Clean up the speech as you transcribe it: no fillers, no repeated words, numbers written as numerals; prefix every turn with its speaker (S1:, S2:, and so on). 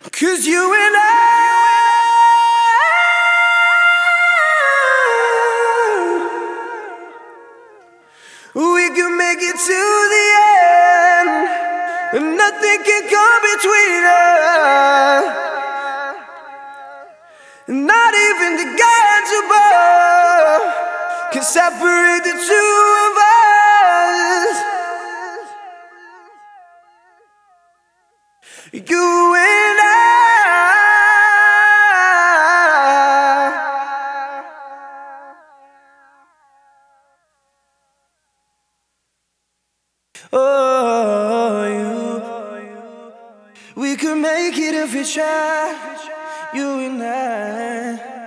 S1: 'Cause you and we can make it to the end, and nothing can come between us. Not even the gods above can separate the two of us. You and we could make it if we try. You and I.